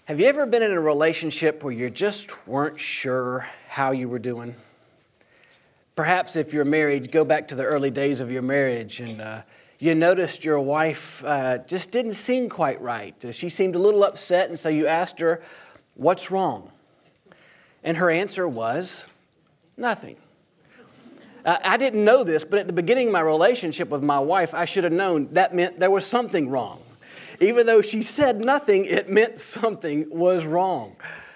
Have you ever been in a relationship where you just weren't sure how you were doing? Perhaps if you're married, go back to the early days of your marriage and you noticed your wife just didn't seem quite right. She seemed a little upset, and so you asked her, "What's wrong?" And her answer was, "Nothing." I didn't know this, but at the beginning of my relationship with my wife, I should have known that meant there was something wrong. Even though she said nothing, it meant something was wrong.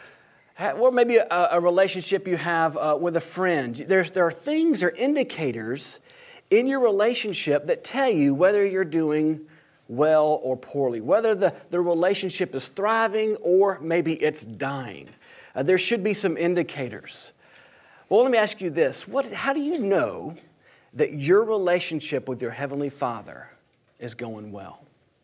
Or maybe a relationship you have with a friend. There are things or indicators in your relationship that tell you whether you're doing well or poorly, whether the relationship is thriving or maybe it's dying. There should be some indicators. Well, let me ask you this. How do you know that your relationship with your Heavenly Father is going well?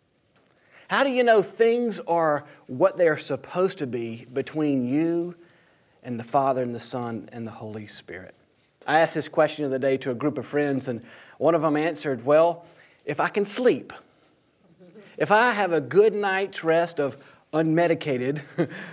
How do you know things are what they are supposed to be between you and the Father and the Son and the Holy Spirit? I asked this question of the day to a group of friends, and one of them answered, "Well, if I can sleep, if I have a good night's rest of unmedicated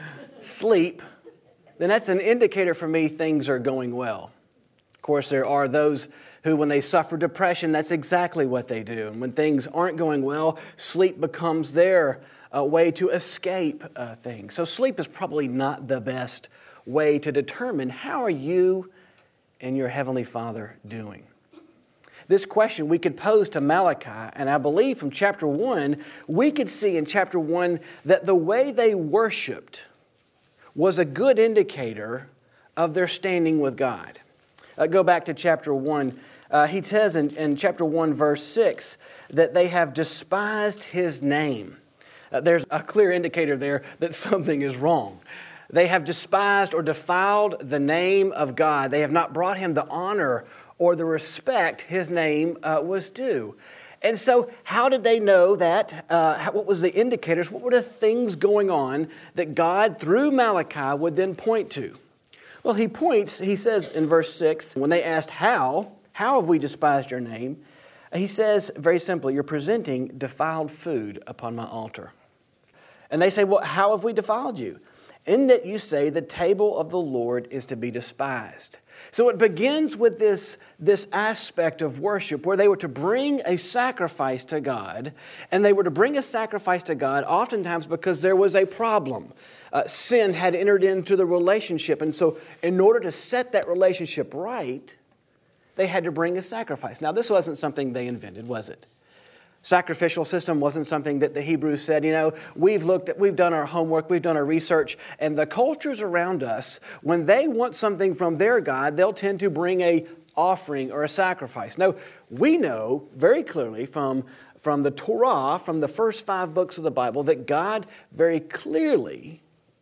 sleep, then that's an indicator for me things are going well." Of course, there are those who, when they suffer depression, that's exactly what they do. And when things aren't going well, sleep becomes their way to escape things. So sleep is probably not the best way to determine how are you and your Heavenly Father doing. This question we could pose to Malachi, and I believe from chapter 1, we could see in chapter 1 that the way they worshiped was a good indicator of their standing with God. Go back to chapter 1. He says in chapter 1, verse 6, that they have despised His name. There's a clear indicator there that something is wrong. They have despised or defiled the name of God. They have not brought Him the honor or the respect His name was due. And so how did they know that? What was the indicators? What were the things going on that God, through Malachi, would then point to? Well, he says in verse 6, when they asked how have we despised your name? He says very simply, you're presenting defiled food upon my altar. And they say, well, how have we defiled you? In that you say the table of the Lord is to be despised. So it begins with this aspect of worship where they were to bring a sacrifice to God. And they were to bring a sacrifice to God oftentimes because there was a problem. Sin had entered into the relationship. And so in order to set that relationship right, they had to bring a sacrifice. Now, this wasn't something they invented, was it? Sacrificial system wasn't something that the Hebrews said, we've done our homework, we've done our research, and the cultures around us, when they want something from their God, they'll tend to bring a offering or a sacrifice. No, we know very clearly from the Torah, from the first 5 books of the Bible, that God very clearly,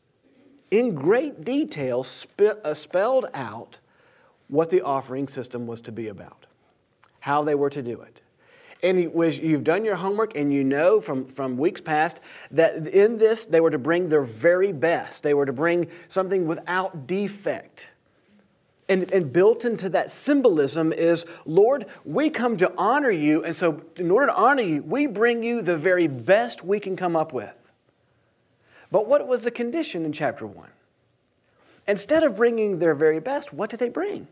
in great detail, spelled out what the offering system was to be about, how they were to do it. And you've done your homework and you know from weeks past that in this they were to bring their very best. They were to bring something without defect. And built into that symbolism is, Lord, we come to honor you. And so in order to honor you, we bring you the very best we can come up with. But what was the condition in chapter 1? Instead of bringing their very best, what did they bring?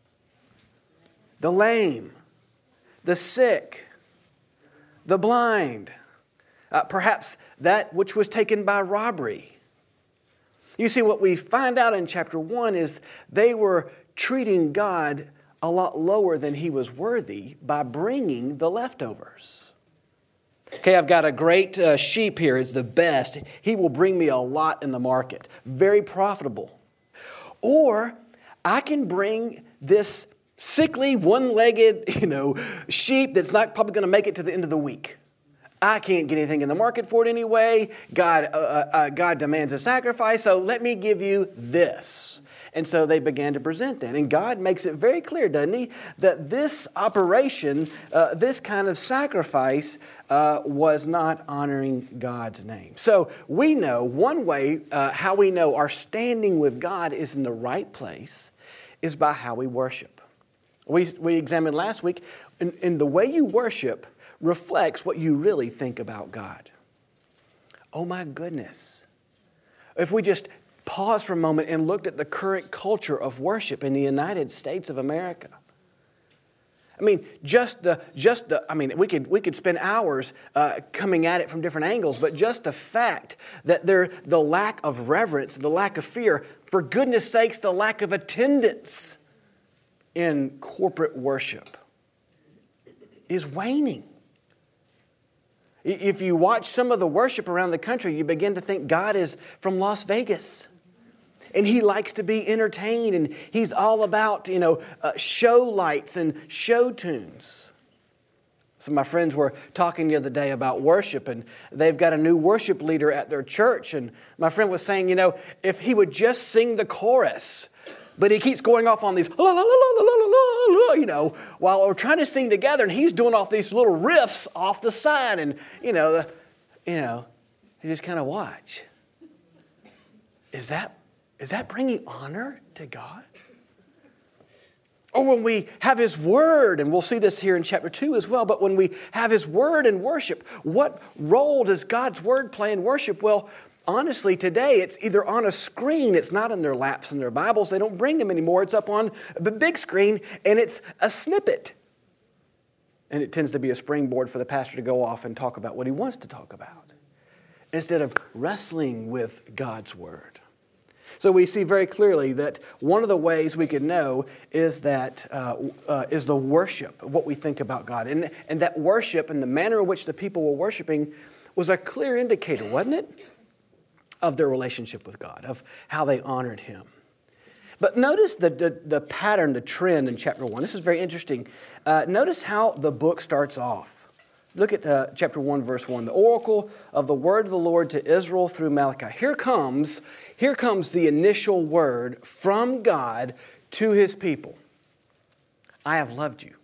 The lame, the sick, the blind, perhaps that which was taken by robbery. You see, what we find out in chapter 1 is they were treating God a lot lower than He was worthy by bringing the leftovers. Okay, I've got a great sheep here. It's the best. He will bring me a lot in the market. Very profitable. Or I can bring this sickly, one-legged, sheep that's not probably going to make it to the end of the week. I can't get anything in the market for it anyway. God demands a sacrifice, so let me give you this. And so they began to present that. And God makes it very clear, doesn't He, that this operation, this kind of sacrifice was not honoring God's name. So we know one way how we know our standing with God is in the right place is by how we worship. We examined last week, in the way you worship reflects what you really think about God. Oh my goodness. if we just pause for a moment and looked at the current culture of worship in the United States of America. I mean, we could spend hours coming at it from different angles, but just the fact that the lack of reverence, the lack of fear, for goodness sakes, the lack of attendance in corporate worship is waning. If you watch some of the worship around the country, you begin to think God is from Las Vegas. And He likes to be entertained, and He's all about, show lights and show tunes. Some of my friends were talking the other day about worship, and they've got a new worship leader at their church. And my friend was saying, if he would just sing the chorus, but he keeps going off on these, la, la, la, la, la, la, la, while we're trying to sing together, and he's doing off these little riffs off the side, and, you just kind of watch. Is that bringing honor to God? Or when we have His Word, and we'll see this here in chapter 2 as well, but when we have His Word in worship, what role does God's Word play in worship? Well, honestly, today it's either on a screen, it's not in their laps and their Bibles, they don't bring them anymore, it's up on the big screen, and it's a snippet. And it tends to be a springboard for the pastor to go off and talk about what he wants to talk about, instead of wrestling with God's Word. So we see very clearly that one of the ways we could know is that is the worship, what we think about God. And that worship and the manner in which the people were worshiping was a clear indicator, wasn't it, of their relationship with God, of how they honored Him. But notice the pattern, the trend in chapter 1. This is very interesting. Notice how the book starts off. Look at chapter 1, verse 1. The oracle of the word of the Lord to Israel through Malachi. Here comes the initial word from God to His people. I have loved you.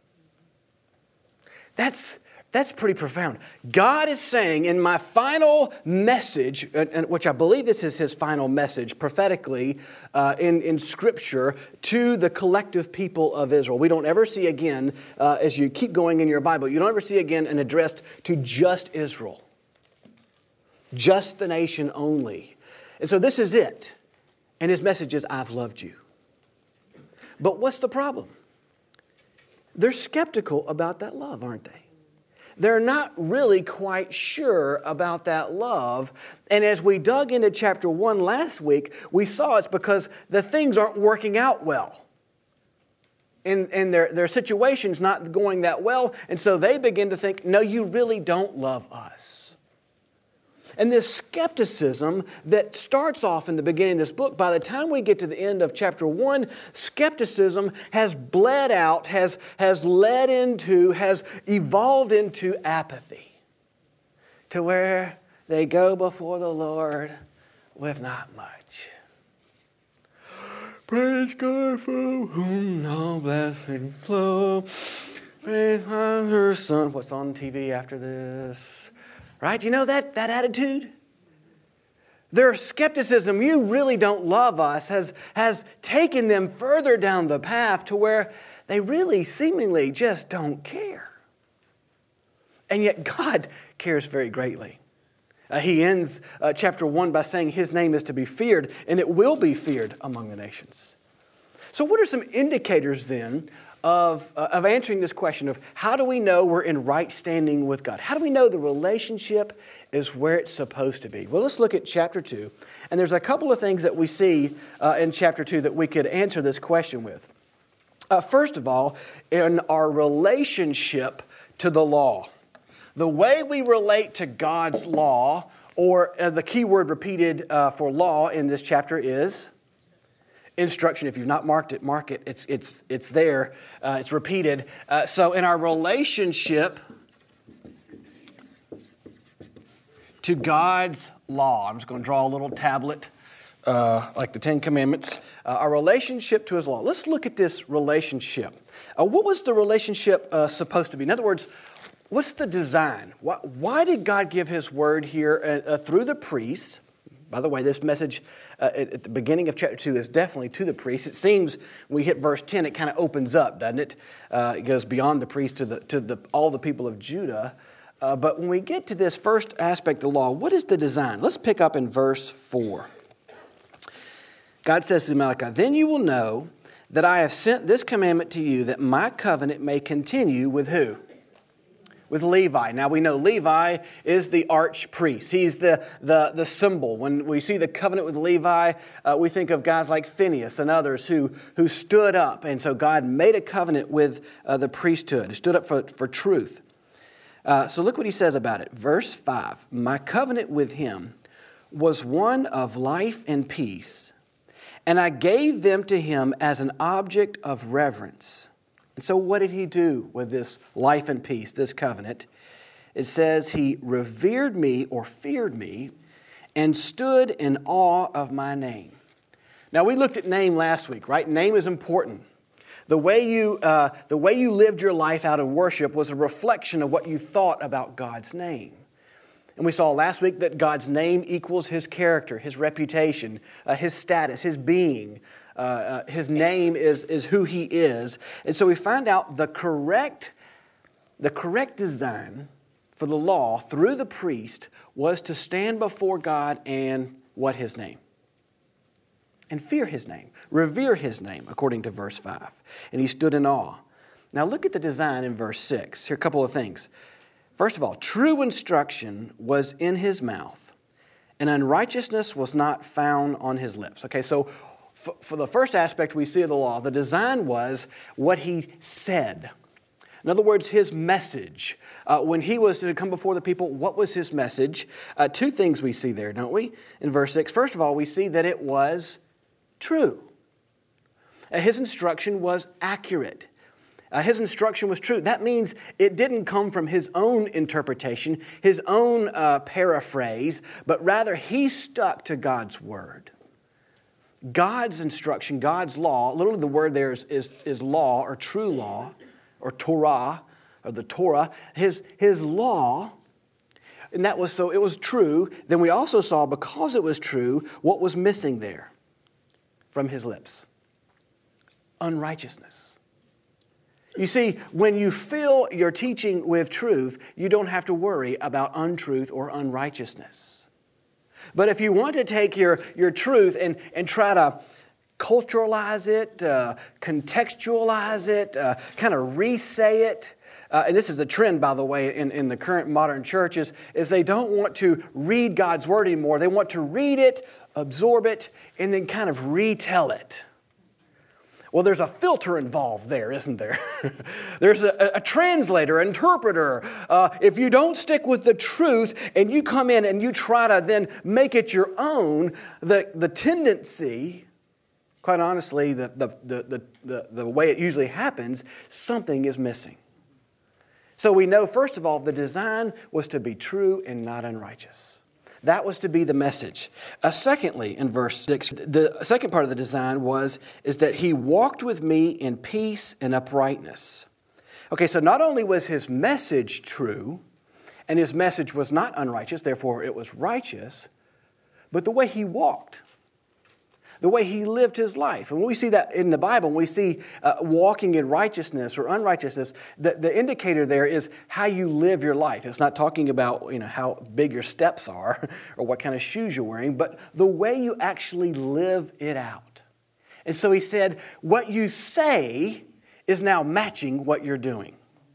That's pretty profound. God is saying in my final message, which I believe this is His final message prophetically in Scripture to the collective people of Israel. We don't ever see again, as you keep going in your Bible, you don't ever see again an address to just Israel. Just the nation only. And so this is it. And His message is, I've loved you. But what's the problem? They're skeptical about that love, aren't they? They're not really quite sure about that love. And as we dug into chapter 1 last week, we saw it's because the things aren't working out well. And their situation's not going that well. And so they begin to think, no, you really don't love us. And this skepticism that starts off in the beginning of this book, by the time we get to the end of chapter 1, skepticism has bled out, has led into, has evolved into apathy. To where they go before the Lord with not much. Praise God from whom no blessing flow. Praise her Son. What's on TV after this? Right? You know that attitude? Their skepticism, you really don't love us, has taken them further down the path to where they really seemingly just don't care. And yet God cares very greatly. He ends chapter 1 by saying His name is to be feared, and it will be feared among the nations. So what are some indicators then of answering this question of how do we know we're in right standing with God? How do we know the relationship is where it's supposed to be? Well, let's look at chapter 2. And there's a couple of things that we see in chapter 2 that we could answer this question with. First of all, in our relationship to the law. The way we relate to God's law, or the key word repeated for law in this chapter is instruction. If you've not marked it, mark it. It's there. It's repeated. So in our relationship to God's law, I'm just going to draw a little tablet like the Ten Commandments. Our relationship to His law. Let's look at this relationship. What was the relationship supposed to be? In other words, what's the design? Why did God give His word here through the priests? By the way, this message at the beginning of chapter 2 is definitely to the priests. It seems when we hit verse 10, it kind of opens up, doesn't it? It goes beyond the priests to all the people of Judah. But when we get to this first aspect of the law, what is the design? Let's pick up in verse 4. God says to Malachi, "Then you will know that I have sent this commandment to you, that my covenant may continue with" who? With Levi. Now we know Levi is the archpriest. He's the symbol. When we see the covenant with Levi, we think of guys like Phineas and others who stood up. And so God made a covenant with the priesthood, stood up for truth. So look what he says about it. Verse 5, "My covenant with him was one of life and peace, and I gave them to him as an object of reverence." And so what did he do with this life and peace, this covenant? It says he revered me or feared me and stood in awe of my name. Now we looked at name last week, right? Name is important. The way you lived your life out in worship was a reflection of what you thought about God's name. And we saw last week that God's name equals His character, His reputation, His status, His being. His name is who He is. And so we find out the correct design for the law through the priest was to stand before God and what? His name. And fear His name. Revere His name, according to verse 5. And he stood in awe. Now look at the design in verse 6. Here are a couple of things. First of all, true instruction was in his mouth, and unrighteousness was not found on his lips. Okay, so for the first aspect we see of the law, the design was what he said. In other words, his message. When he was to come before the people, what was his message? Two things we see there, don't we? In verse 6, first of all, we see that it was true. His instruction was accurate. His instruction was true. That means it didn't come from his own interpretation, his own paraphrase, but rather he stuck to God's word. God's instruction, God's law, literally the word there is law or true law or Torah or the Torah. His law, and that was so it was true. Then we also saw, because it was true, what was missing there from his lips? Unrighteousness. You see, when you fill your teaching with truth, you don't have to worry about untruth or unrighteousness. But if you want to take your truth and try to culturalize it, contextualize it, kind of re-say it, and this is a trend, by the way, in the current modern churches, is they don't want to read God's word anymore. They want to read it, absorb it, and then kind of retell it. Well, there's a filter involved there, isn't there? There's a translator, interpreter. If you don't stick with the truth and you come in and you try to then make it your own, the tendency, quite honestly, the way it usually happens, something is missing. So we know, first of all, the design was to be true and not unrighteous. That was to be the message. Secondly, in verse 6, the second part of the design is that he walked with me in peace and uprightness. Okay, so not only was his message true, and his message was not unrighteous, therefore it was righteous, but the way he walked, the way he lived his life. And when we see that in the Bible, when we see walking in righteousness or unrighteousness, the indicator there is how you live your life. It's not talking about how big your steps are or what kind of shoes you're wearing, but the way you actually live it out. And so he said, what you say is now matching what you're doing.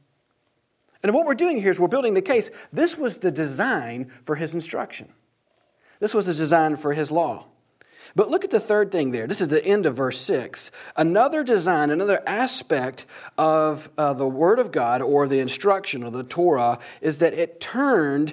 And what we're doing here is we're building the case. This was the design for his instruction. This was the design for his law. But look at the third thing there. This is the end of verse 6. Another design, another aspect of the Word of God or the instruction or the Torah is that it turned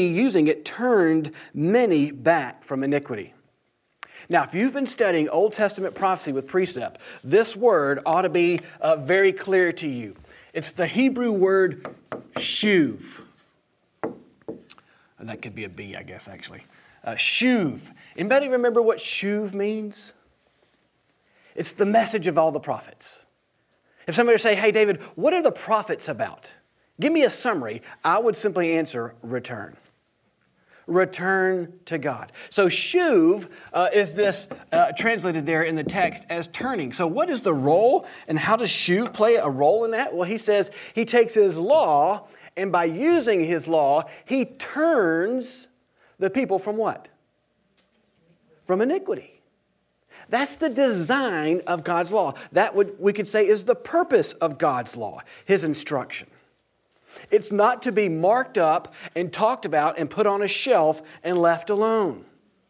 many back from iniquity. Now, if you've been studying Old Testament prophecy with precept, this word ought to be very clear to you. It's the Hebrew word shuv. And that could be a B, I guess, actually. Shuv. Anybody remember what shuv means? It's the message of all the prophets. If somebody were to say, hey, David, what are the prophets about? Give me a summary. I would simply answer, return. Return to God. So shuv is this translated there in the text as turning. So what is the role and how does shuv play a role in that? Well, he says he takes his law And by using His law, He turns the people from what? From iniquity. That's the design of God's law. That we could say is the purpose of God's law, His instruction. It's not to be marked up and talked about and put on a shelf and left alone.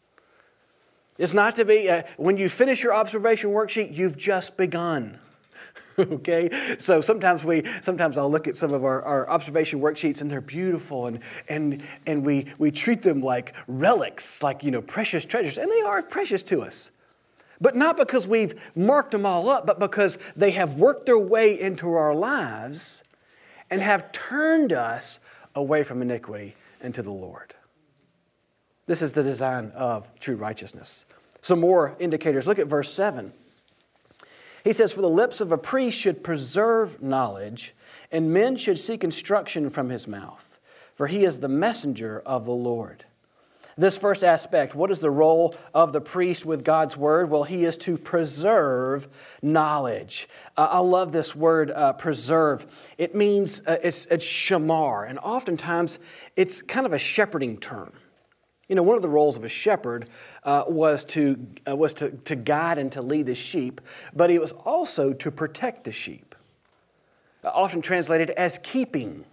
It's not to be, when you finish your observation worksheet, you've just begun. Okay? So sometimes I'll look at some of our observation worksheets and they're beautiful and we treat them like relics, like, precious treasures. And they are precious to us. But not because we've marked them all up, but because they have worked their way into our lives and have turned us away from iniquity and to the Lord. This is the design of true righteousness. Some more indicators. Look at verse 7. He says, "For the lips of a priest should preserve knowledge, and men should seek instruction from his mouth, for he is the messenger of the Lord." This first aspect, what is the role of the priest with God's word? Well, he is to preserve knowledge. I love this word, preserve. It means, it's shamar, and oftentimes it's kind of a shepherding term. One of the roles of a shepherd was to guide and to lead the sheep, but it was also to protect the sheep, often translated as keeping.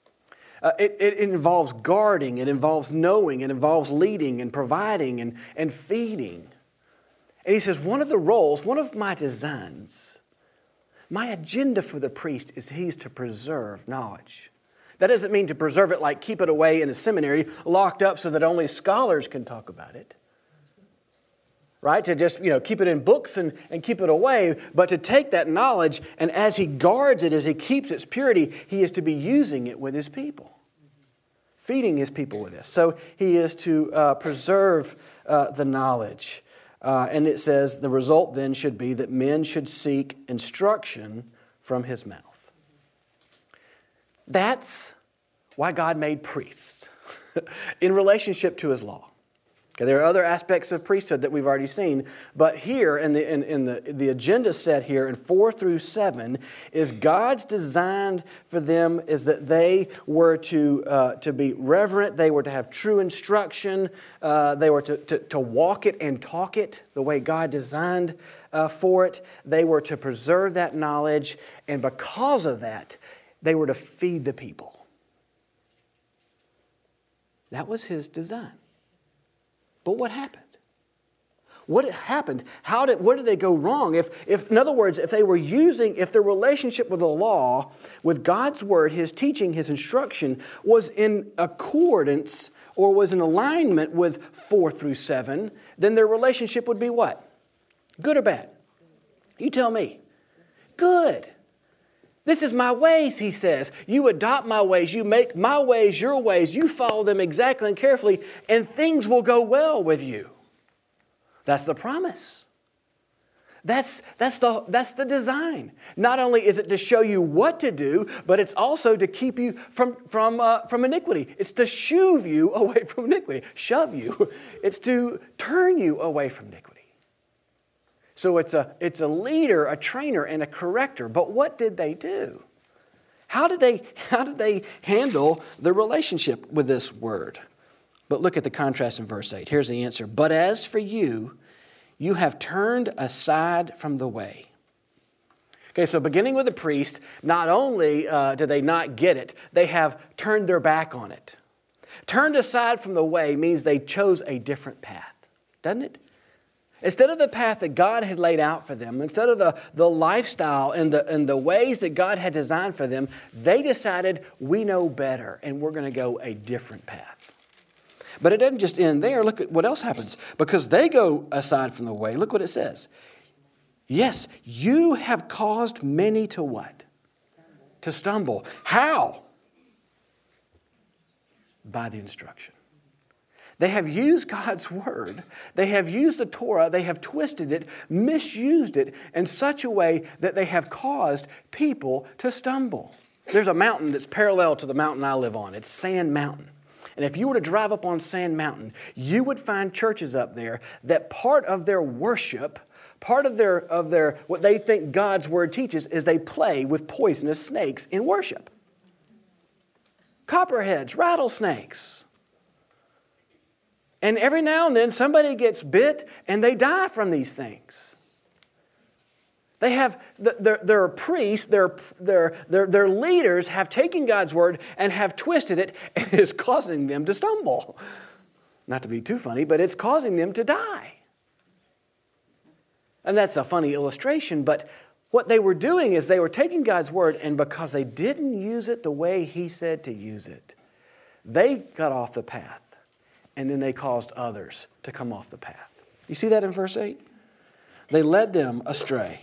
It involves guarding, it involves knowing, it involves leading and providing and feeding. And he says, one of the roles, one of my designs, my agenda for the priest is he's to preserve knowledge. That doesn't mean to preserve it like keep it away in a seminary, locked up so that only scholars can talk about it. Right? To just, keep it in books and keep it away, but to take that knowledge and as he guards it, as he keeps its purity, he is to be using it with his people. Feeding his people with this. So he is to preserve the knowledge. And it says the result then should be that men should seek instruction from his mouth. That's why God made priests in relationship to His law. Okay, there are other aspects of priesthood that we've already seen, but here in the agenda set here in 4 through 7 is God's design for them is that they were to be reverent, they were to have true instruction, they were to walk it and talk it the way God designed for it. They were to preserve that knowledge, and because of that, they were to feed the people. That was His design. But what happened? What happened? Where did they go wrong? In other words, if their relationship with the law, with God's word, His teaching, His instruction, was in accordance or was in alignment with 4 through 7, then their relationship would be what? Good or bad? You tell me. Good. This is my ways, He says. You adopt my ways. You make my ways your ways. You follow them exactly and carefully, and things will go well with you. That's the promise. That's the design. Not only is it to show you what to do, but it's also to keep you from iniquity. It's to shove you away from iniquity. Shove you. It's to turn you away from iniquity. So it's a leader, a trainer, and a corrector. But what did they do? How did they handle the relationship with this word? But look at the contrast in verse 8. Here's the answer. "But as for you, you have turned aside from the way." Okay, so beginning with the priest, not only did they not get it, they have turned their back on it. Turned aside from the way means they chose a different path, doesn't it? Instead of the path that God had laid out for them, instead of the lifestyle and the ways that God had designed for them, they decided, we know better, and we're going to go a different path. But it doesn't just end there. Look at what else happens. Because they go aside from the way, look what it says. Yes, you have caused many to what? To stumble. How? By the instruction. They have used God's word. They have used the Torah. They have twisted it, misused it in such a way that they have caused people to stumble. There's a mountain that's parallel to the mountain I live on. It's Sand Mountain. And if you were to drive up on Sand Mountain, you would find churches up there that part of their worship, part of their what they think God's word teaches is they play with poisonous snakes in worship. copperheads, rattlesnakes. And every now and then somebody gets bit and they die from these things. They have, their priests, their leaders have taken God's word and have twisted it, and it is causing them to stumble. Not to be too funny, but it's causing them to die. And that's a funny illustration, but what they were doing is they were taking God's word, and because they didn't use it the way He said to use it, they got off the path, and then they caused others to come off the path. You see that in verse 8? They led them astray.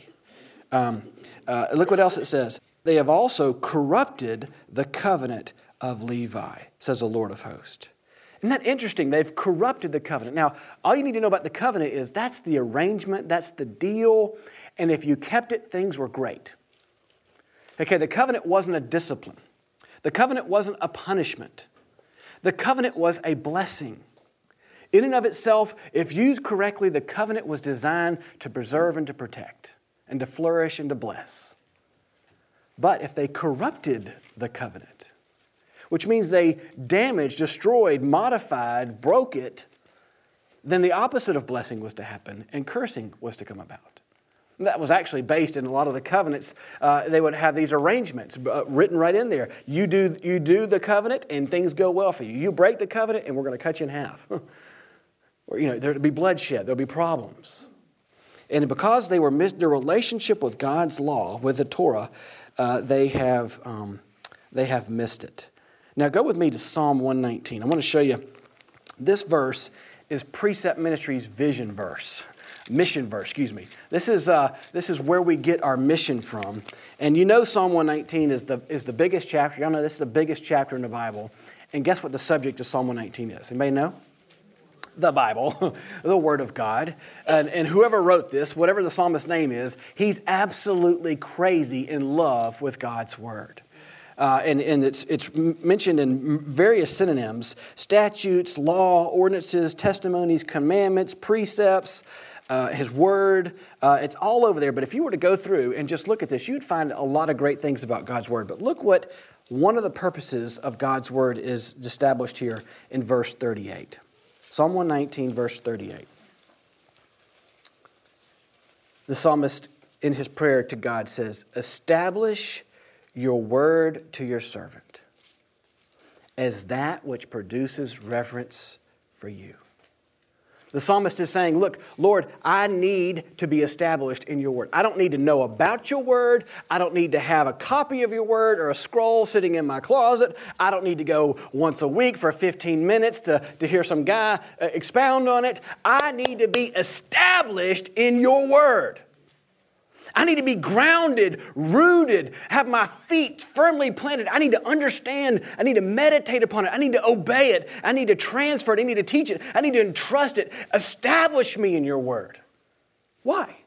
Look what else it says. They have also corrupted the covenant of Levi, says the Lord of hosts. Isn't that interesting? They've corrupted the covenant. Now, all you need to know about the covenant is that's the arrangement, that's the deal, and if you kept it, things were great. Okay, the covenant wasn't a discipline. The covenant wasn't a punishment. The covenant was a blessing. In and of itself, if used correctly, the covenant was designed to preserve and to protect, and to flourish and to bless. But if they corrupted the covenant, which means they damaged, destroyed, modified, broke it, then the opposite of blessing was to happen and cursing was to come about. And that was actually based in a lot of the covenants. They would have these arrangements written right in there. You do the covenant and things go well for you. You break the covenant and we're going to cut you in half. Or, there'll be bloodshed, there'll be problems. And because they were their relationship with God's law, with the Torah, they have missed it. Now go with me to Psalm 119. I want to show you, this verse is Precept Ministry's mission verse. This is where we get our mission from. And Psalm 119 is the biggest chapter. Y'all know this is the biggest chapter in the Bible. And guess what the subject of Psalm 119 is? Anybody know? The Bible, the Word of God. And whoever wrote this, whatever the psalmist's name is, he's absolutely crazy in love with God's Word. And it's mentioned in various synonyms: statutes, law, ordinances, testimonies, commandments, precepts, His Word. It's all over there. But if you were to go through and just look at this, you'd find a lot of great things about God's Word. But look what one of the purposes of God's Word is established here in verse 38. Psalm 119, verse 38. The psalmist, in his prayer to God, says, "Establish your word to your servant as that which produces reverence for you." The psalmist is saying, look, Lord, I need to be established in your word. I don't need to know about your word. I don't need to have a copy of your word or a scroll sitting in my closet. I don't need to go once a week for 15 minutes to hear some guy expound on it. I need to be established in your word. I need to be grounded, rooted, have my feet firmly planted. I need to understand. I need to meditate upon it. I need to obey it. I need to transfer it. I need to teach it. I need to entrust it. Establish me in your word. Why?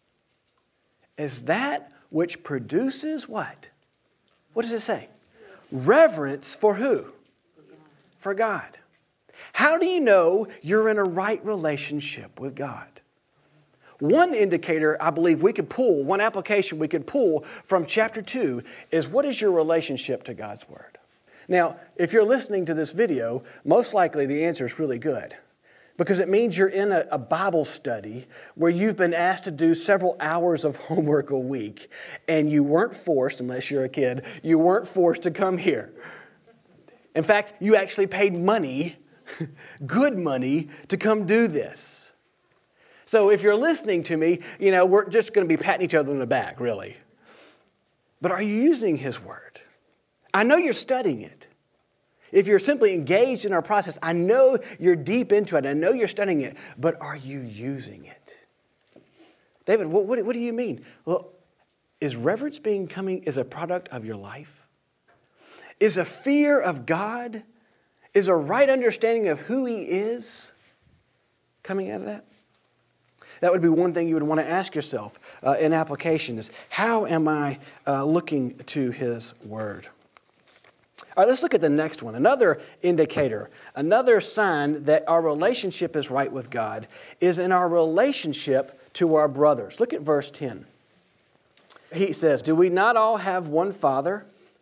As that which produces what? What does it say? Reverence for who? For God. How do you know you're in a right relationship with God? One indicator I believe we could pull, one application we could pull from chapter 2 is, what is your relationship to God's Word? Now, if you're listening to this video, most likely the answer is really good, because it means you're in a Bible study where you've been asked to do several hours of homework a week, and you weren't forced, unless you're a kid, you weren't forced to come here. In fact, you actually paid money, good money, to come do this. So if you're listening to me, we're just going to be patting each other on the back, really. But are you using His Word? I know you're studying it. If you're simply engaged in our process, I know you're deep into it. I know you're studying it. But are you using it? David, what do you mean? Well, is reverence is a product of your life? Is a fear of God, is a right understanding of who He is coming out of that? That would be one thing you would want to ask yourself in application is, how am I looking to His Word? All right, let's look at the next one. Another indicator, another sign that our relationship is right with God is in our relationship to our brothers. Look at verse 10. He says, "Do we not all have one Father?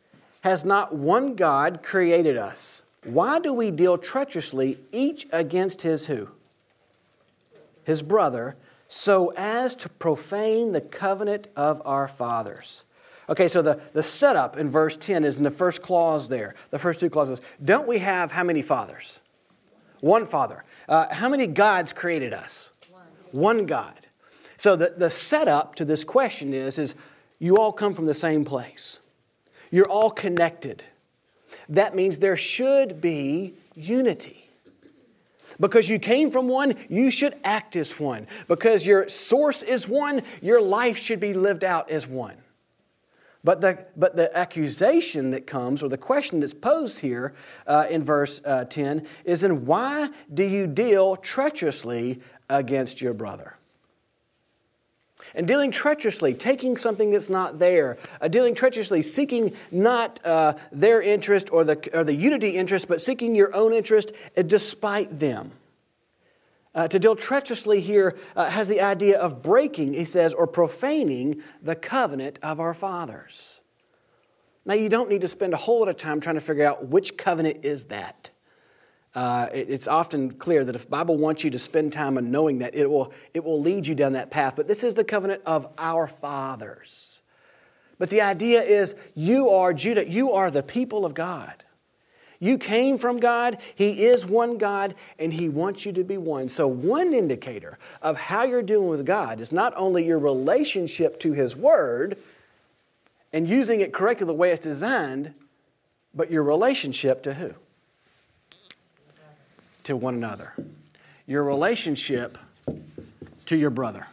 Has not one God created us? Why do we deal treacherously each against his who? His brother, so as to profane the covenant of our fathers. Okay, so the setup in verse 10 is in the first clause there, the first two clauses. Don't we have how many fathers? One Father. How many gods created us? One God. So the setup to this question is you all come from the same place. You're all connected. That means there should be unity. Because you came from one, you should act as one. Because your source is one, your life should be lived out as one. But the accusation that comes, or the question that's posed here in verse 10, is then why do you deal treacherously against your brother? And dealing treacherously, taking something that's not there, dealing treacherously, seeking not their interest or the unity interest, but seeking your own interest despite them. To deal treacherously here has the idea of breaking, he says, or profaning the covenant of our fathers. Now, you don't need to spend a whole lot of time trying to figure out which covenant is that. It's often clear that if the Bible wants you to spend time on knowing that, it will lead you down that path. But this is the covenant of our fathers. But the idea is you are Judah. You are the people of God. You came from God. He is one God, and He wants you to be one. So one indicator of how you're doing with God is not only your relationship to His Word and using it correctly the way it's designed, but your relationship to who? To one another. Your relationship to your brother.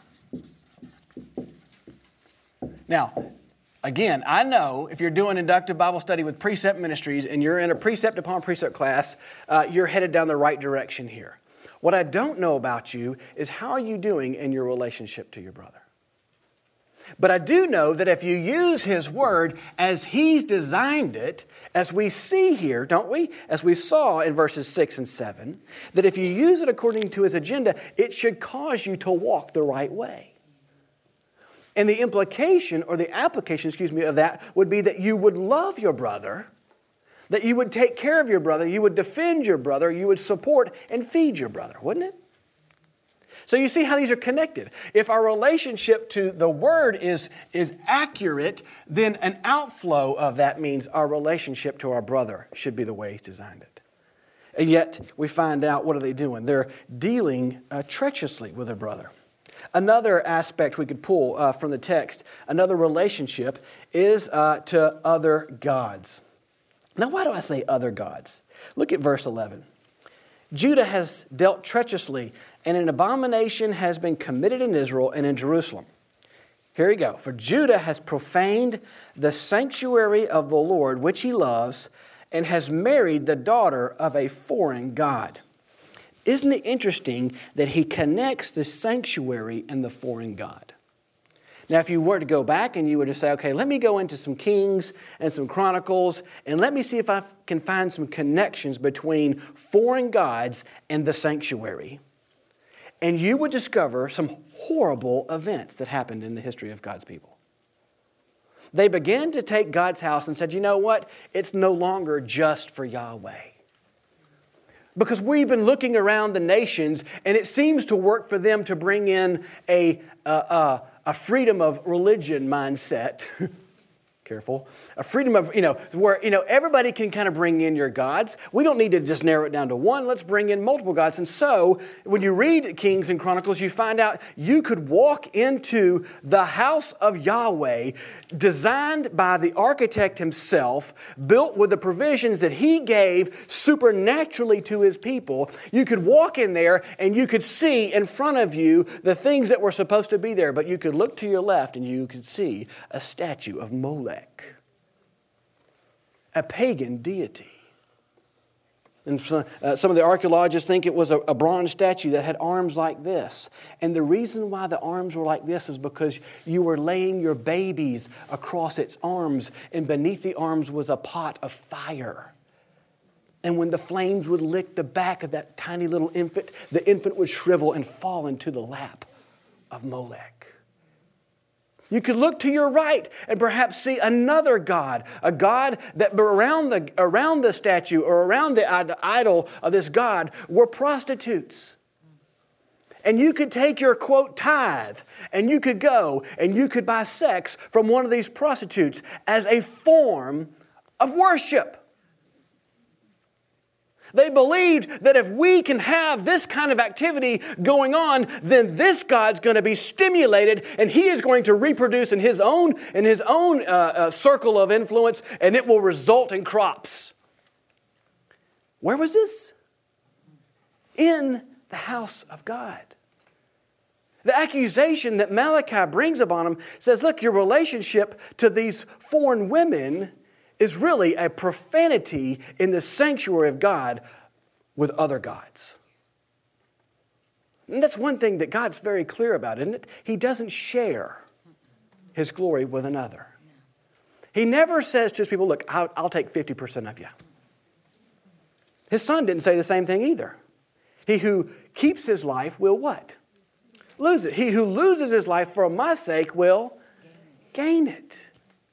Now, again, I know if you're doing inductive Bible study with Precept Ministries and you're in a precept upon precept class, you're headed down the right direction here. What I don't know about you is how are you doing in your relationship to your brother? But I do know that if you use His Word as He's designed it, as we see here, don't we? As we saw in verses 6 and 7, that if you use it according to His agenda, it should cause you to walk the right way. And the implication or the application, of that would be that you would love your brother, that you would take care of your brother, you would defend your brother, you would support and feed your brother, wouldn't it? So you see how these are connected. If our relationship to the Word is accurate, then an outflow of that means our relationship to our brother should be the way He's designed it. And yet we find out, what are they doing? They're dealing treacherously with their brother. Another aspect we could pull from the text, another relationship, is to other gods. Now, why do I say other gods? Look at verse 11. Judah has dealt treacherously, and an abomination has been committed in Israel and in Jerusalem. Here we go. For Judah has profaned the sanctuary of the Lord, which he loves, and has married the daughter of a foreign god. Isn't it interesting that he connects the sanctuary and the foreign god? Now, if you were to go back and you were to say, okay, let me go into some Kings and some Chronicles, and let me see if I can find some connections between foreign gods and the sanctuary. And you would discover some horrible events that happened in the history of God's people. They began to take God's house and said, you know what? It's no longer just for Yahweh. Because we've been looking around the nations, and it seems to work for them to bring in a freedom of religion mindset. Careful. A freedom of, where, everybody can kind of bring in your gods. We don't need to just narrow it down to one. Let's bring in multiple gods. And so, when you read Kings and Chronicles, you find out you could walk into the house of Yahweh, designed by the architect himself, built with the provisions that he gave supernaturally to his people. You could walk in there and you could see in front of you the things that were supposed to be there, but you could look to your left and you could see a statue of Molech, a pagan deity. And some of the archaeologists think it was a bronze statue that had arms like this. And the reason why the arms were like this is because you were laying your babies across its arms, and beneath the arms was a pot of fire. And when the flames would lick the back of that tiny little infant, the infant would shrivel and fall into the lap of Molech. You could look to your right and perhaps see another god, a god that around the statue or around the idol of this god were prostitutes. And you could take your, quote, tithe, and you could go and you could buy sex from one of these prostitutes as a form of worship. They believed that if we can have this kind of activity going on, then this God's going to be stimulated and he is going to reproduce in his own circle of influence, and it will result in crops. Where was this? In the house of God. The accusation that Malachi brings upon him says, look, your relationship to these foreign women is really a profanity in the sanctuary of God with other gods. And that's one thing that God's very clear about, isn't it? He doesn't share his glory with another. He never says to his people, look, I'll take 50% of you. His son didn't say the same thing either. He who keeps his life will what? Lose it. He who loses his life for my sake will gain it.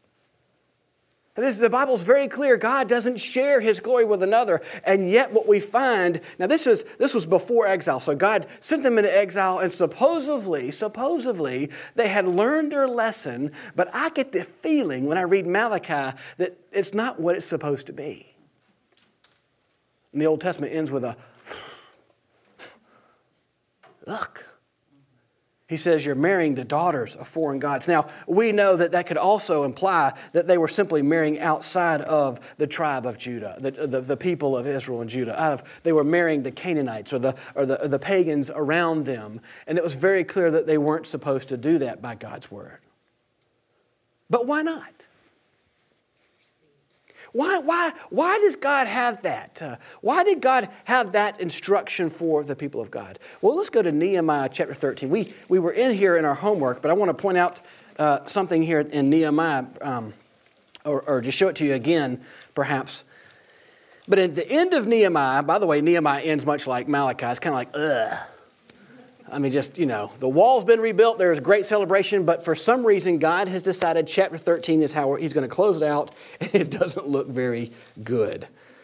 The Bible's very clear. God doesn't share his glory with another. And yet what we find, now this was before exile. So God sent them into exile, and supposedly, they had learned their lesson. But I get the feeling when I read Malachi that it's not what it's supposed to be. And the Old Testament ends with a, look. He says you're marrying the daughters of foreign gods. Now, we know that that could also imply that they were simply marrying outside of the tribe of Judah, the people of Israel and Judah. They were marrying the Canaanites or the pagans around them. And it was very clear that they weren't supposed to do that by God's word. But why not? Why does God have that? Why did God have that instruction for the people of God? Well, let's go to Nehemiah chapter 13. We were in here in our homework, but I want to point out something here in Nehemiah, or just show it to you again, perhaps. But at the end of Nehemiah, by the way, Nehemiah ends much like Malachi. It's kind of like, ugh. I mean, just, the wall's been rebuilt. There's great celebration. But for some reason, God has decided chapter 13 is how he's going to close it out. And it doesn't look very good.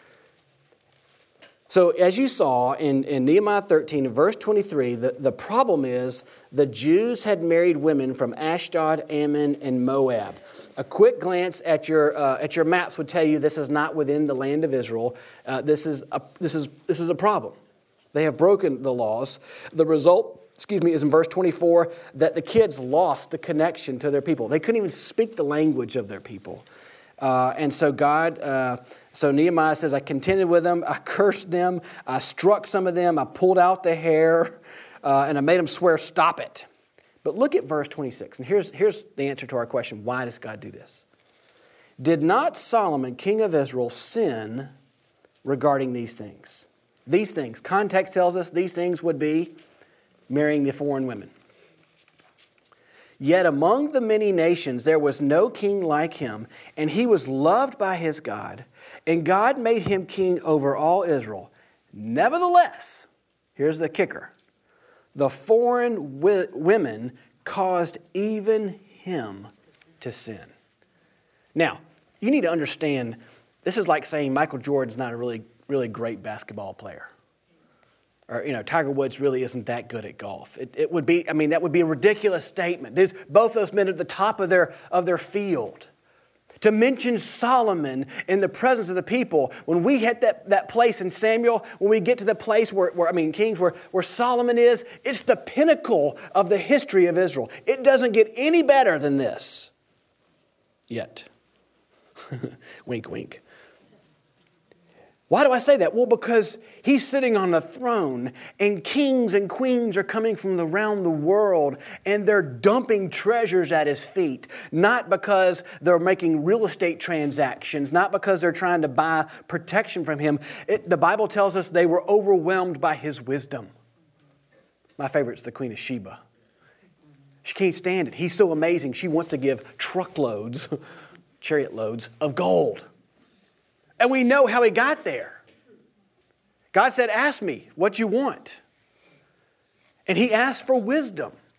So as you saw in Nehemiah 13, verse 23, the problem is the Jews had married women from Ashdod, Ammon, and Moab. A quick glance at your maps would tell you this is not within the land of Israel. This is a problem. They have broken the laws. The result, is in verse 24, that the kids lost the connection to their people. They couldn't even speak the language of their people. And so so Nehemiah says, I contended with them, I cursed them, I struck some of them, I pulled out the hair, and I made them swear, stop it. But look at verse 26, and here's the answer to our question, why does God do this? Did not Solomon, king of Israel, sin regarding these things? These things, context tells us these things would be marrying the foreign women. Yet among the many nations there was no king like him, and he was loved by his God, and God made him king over all Israel. Nevertheless, here's the kicker, the foreign women caused even him to sin. Now, you need to understand, this is like saying Michael Jordan's not a really great basketball player. Or, Tiger Woods really isn't that good at golf. It would be, that would be a ridiculous statement. Both those men at the top of their field. To mention Solomon in the presence of the people, when we hit that place in Samuel, when we get to the place Kings, where Solomon is, it's the pinnacle of the history of Israel. It doesn't get any better than this. Yet. Wink, wink. Why do I say that? Well, because he's sitting on the throne and kings and queens are coming from around the world and they're dumping treasures at his feet. Not because they're making real estate transactions, not because they're trying to buy protection from him. The Bible tells us they were overwhelmed by his wisdom. My favorite's the Queen of Sheba. She can't stand it. He's so amazing. She wants to give truckloads, chariot loads of gold. And we know how he got there. God said, ask me what you want. And he asked for wisdom.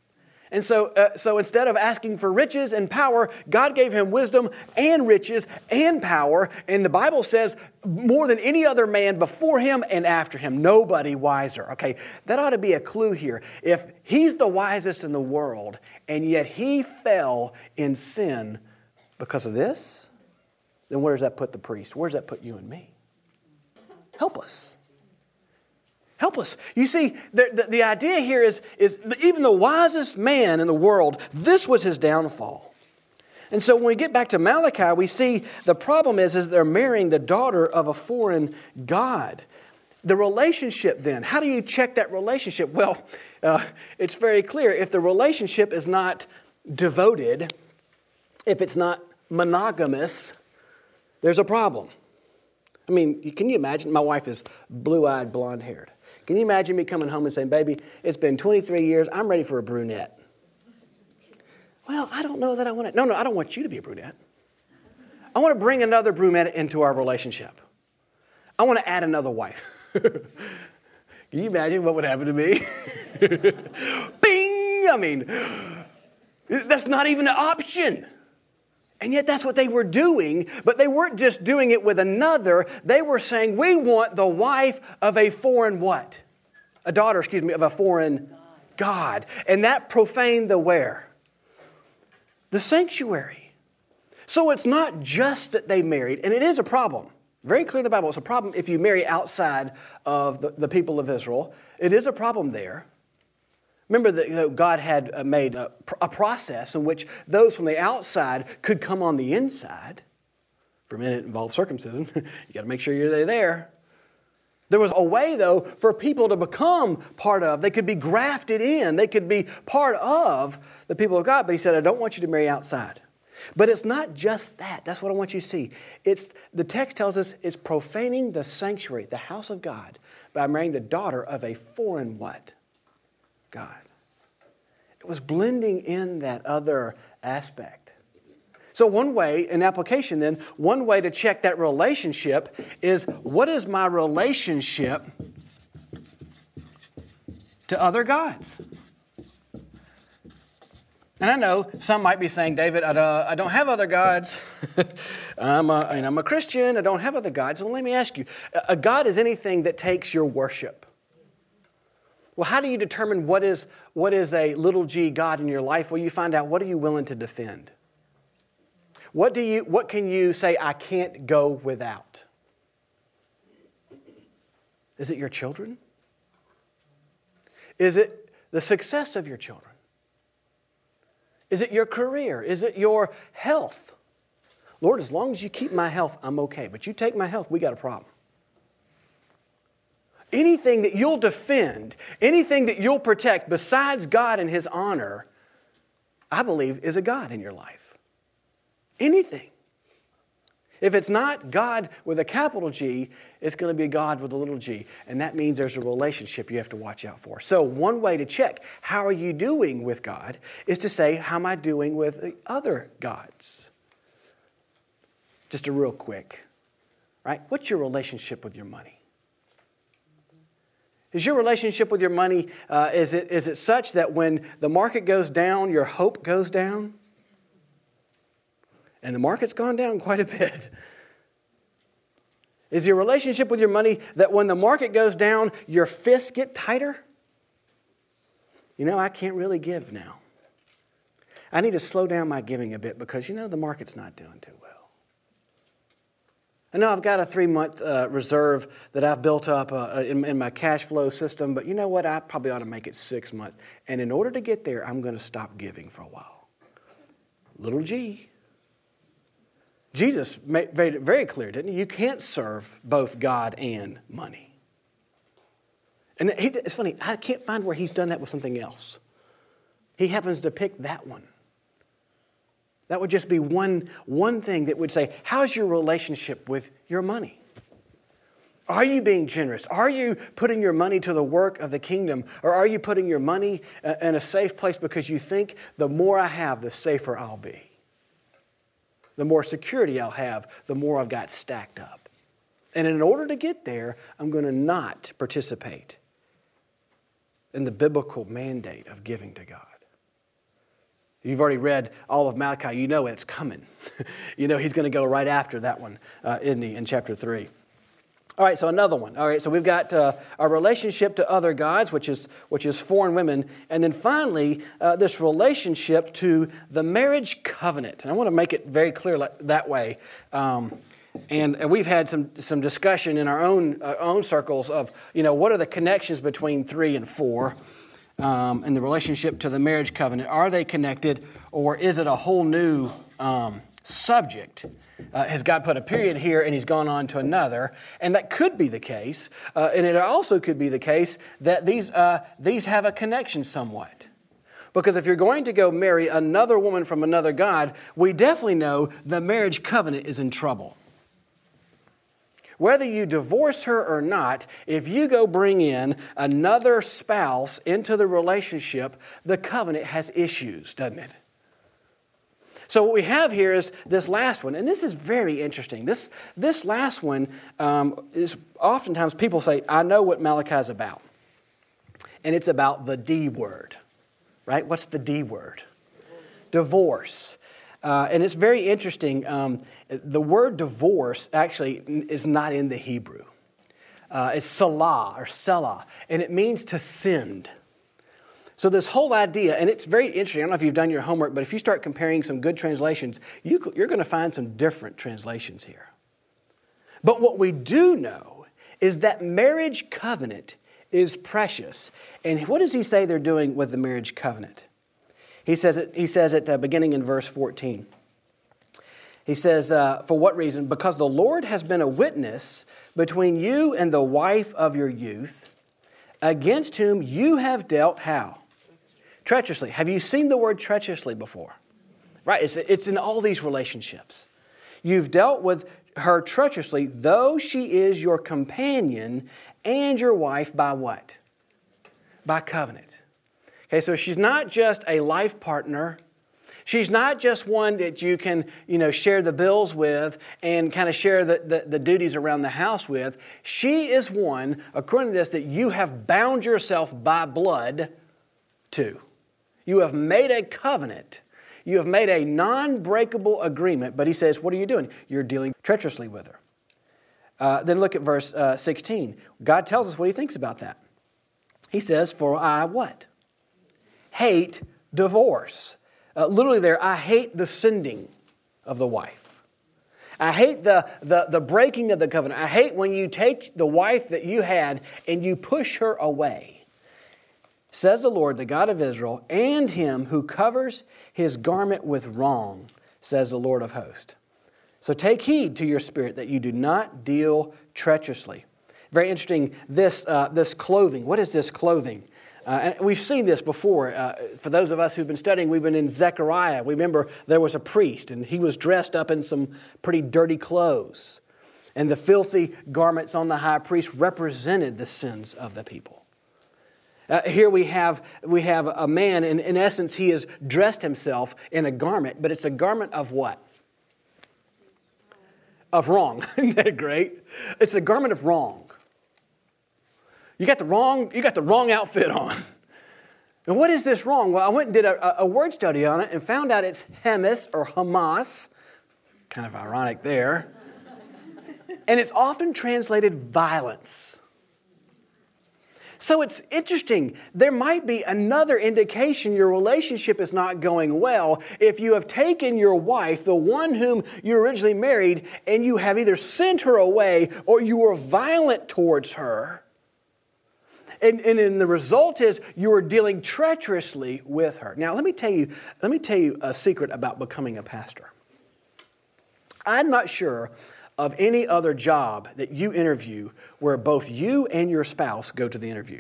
And so instead of asking for riches and power, God gave him wisdom and riches and power. And the Bible says more than any other man before him and after him, nobody wiser. Okay, that ought to be a clue here. If he's the wisest in the world and yet he fell in sin because of this, then where does that put the priest? Where does that put you and me? Help us. Help us. You see, the idea here is even the wisest man in the world, this was his downfall. And so when we get back to Malachi, we see the problem is they're marrying the daughter of a foreign god. The relationship then, how do you check that relationship? Well, it's very clear. If the relationship is not devoted, if it's not monogamous, there's a problem. I mean, can you imagine? My wife is blue-eyed, blonde-haired. Can you imagine me coming home and saying, baby, it's been 23 years, I'm ready for a brunette? Well, I don't know that I want it. No, I don't want you to be a brunette. I want to bring another brunette into our relationship. I want to add another wife. Can you imagine what would happen to me? Bing! I mean, that's not even an option. And yet that's what they were doing, but they weren't just doing it with another. They were saying, we want the wife of a foreign what? A daughter, of a foreign god. And that profaned the where? The sanctuary. So it's not just that they married, and it is a problem. Very clear in the Bible, it's a problem if you marry outside of the people of Israel. It is a problem there. Remember that God had made a process in which those from the outside could come on the inside. For a minute, it involved circumcision. You got to make sure you're there. There was a way, though, for people to become part of. They could be grafted in. They could be part of the people of God. But he said, I don't want you to marry outside. But it's not just that. That's what I want you to see. The text tells us it's profaning the sanctuary, the house of God, by marrying the daughter of a foreign what? God. It was blending in that other aspect. So one way, in application then, one way to check that relationship is, what is my relationship to other gods? And I know some might be saying, David, I don't have other gods. I'm a Christian. I don't have other gods. Well, let me ask you, a god is anything that takes your worship. Well, how do you determine what is a little g God in your life? Well, you find out, what are you willing to defend? What can you say I can't go without? Is it your children? Is it the success of your children? Is it your career? Is it your health? Lord, as long as you keep my health, I'm okay. But you take my health, we got a problem. Anything that you'll defend, anything that you'll protect besides God and His honor, I believe is a God in your life. Anything. If it's not God with a capital G, it's going to be God with a little g. And that means there's a relationship you have to watch out for. So one way to check how are you doing with God is to say, how am I doing with the other gods? Just a real quick, right? What's your relationship with your money? Is your relationship with your money, is it such that when the market goes down, your hope goes down? And the market's gone down quite a bit. Is your relationship with your money that when the market goes down, your fists get tighter? You know, I can't really give now. I need to slow down my giving a bit because, the market's not doing too well. I know I've got a 3-month reserve that I've built up in my cash flow system, but you know what? I probably ought to make it 6 months. And in order to get there, I'm going to stop giving for a while. Little g. Jesus made it very clear, didn't he? You can't serve both God and money. And it's funny, I can't find where he's done that with something else. He happens to pick that one. That would just be one thing that would say, how's your relationship with your money? Are you being generous? Are you putting your money to the work of the kingdom? Or are you putting your money in a safe place because you think the more I have, the safer I'll be? The more security I'll have, the more I've got stacked up. And in order to get there, I'm going to not participate in the biblical mandate of giving to God. You've already read all of Malachi. You know it's coming. You know he's going to go right after that one, isn't he, in chapter 3. All right, so another one. All right, so we've got our relationship to other gods, which is foreign women. And then finally, this relationship to the marriage covenant. And I want to make it very clear that way. And we've had some discussion in our own circles of, what are the connections between 3 and 4 and the relationship to the marriage covenant. Are they connected, or is it a whole new subject? Has God put a period here and he's gone on to another? And that could be the case. And it also could be the case that these have a connection somewhat. Because if you're going to go marry another woman from another God, we definitely know the marriage covenant is in trouble. Whether you divorce her or not, if you go bring in another spouse into the relationship, the covenant has issues, doesn't it? So what we have here is this last one, and this is very interesting. This last one is oftentimes people say, I know what Malachi is about. And it's about the D word, right? What's the D word? Divorce. And it's very interesting. The word divorce actually is not in the Hebrew. It's salah or selah, and it means to send. So this whole idea, and it's very interesting, I don't know if you've done your homework, but if you start comparing some good translations, you're going to find some different translations here. But what we do know is that marriage covenant is precious. And what does he say they're doing with the marriage covenant? He says it beginning in verse 14. He says, for what reason? Because the Lord has been a witness between you and the wife of your youth, against whom you have dealt how? Treacherously. Have you seen the word treacherously before? Right, it's in all these relationships. You've dealt with her treacherously, though she is your companion and your wife by what? By covenant. Okay, so she's not just a life partner. She's not just one that you can, share the bills with and kind of share the duties around the house with. She is one, according to this, that you have bound yourself by blood to. You have made a covenant. You have made a non-breakable agreement. But he says, what are you doing? You're dealing treacherously with her. Then look at verse 16. God tells us what he thinks about that. He says, for I what? Hate divorce. Literally there, I hate the sending of the wife. I hate the breaking of the covenant. I hate when you take the wife that you had and you push her away. Says the Lord, the God of Israel, and him who covers his garment with wrong, says the Lord of hosts. So take heed to your spirit that you do not deal treacherously. Very interesting, this clothing. What is this clothing? And we've seen this before. For those of us who've been studying, we've been in Zechariah. We remember there was a priest, and he was dressed up in some pretty dirty clothes. And the filthy garments on the high priest represented the sins of the people. Here we have a man, and in essence, he has dressed himself in a garment, but it's a garment of what? Of wrong. Isn't that great? It's a garment of wrong. You got the wrong outfit on. And what is this wrong? Well, I went and did a word study on it and found out it's Hamas or Hamas. Kind of ironic there. And it's often translated violence. So it's interesting. There might be another indication your relationship is not going well if you have taken your wife, the one whom you originally married, and you have either sent her away or you were violent towards her. And the result is you are dealing treacherously with her. Now, let me tell you a secret about becoming a pastor. I'm not sure of any other job that you interview where both you and your spouse go to the interview.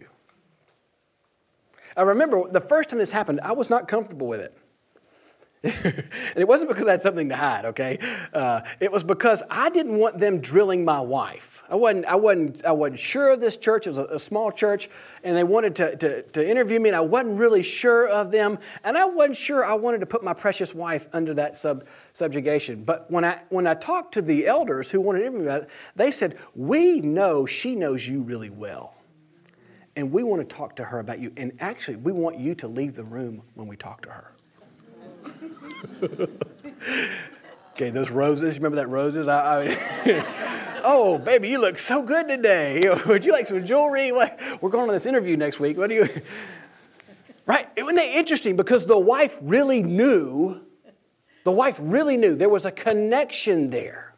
I remember the first time this happened, I was not comfortable with it. And it wasn't because I had something to hide, okay? It was because I didn't want them drilling my wife. I wasn't sure of this church. It was a small church, and they wanted to interview me, and I wasn't really sure of them, and I wasn't sure I wanted to put my precious wife under that subjugation. But when I talked to the elders who wanted to interview me about it, they said, we know she knows you really well, and we want to talk to her about you, and actually, we want you to leave the room when we talk to her. Okay, those roses, you remember that roses? Oh, baby, you look so good today. Would you like some jewelry? We're going on this interview next week. What do you... Right? Isn't that interesting? Because the wife really knew. There was a connection there.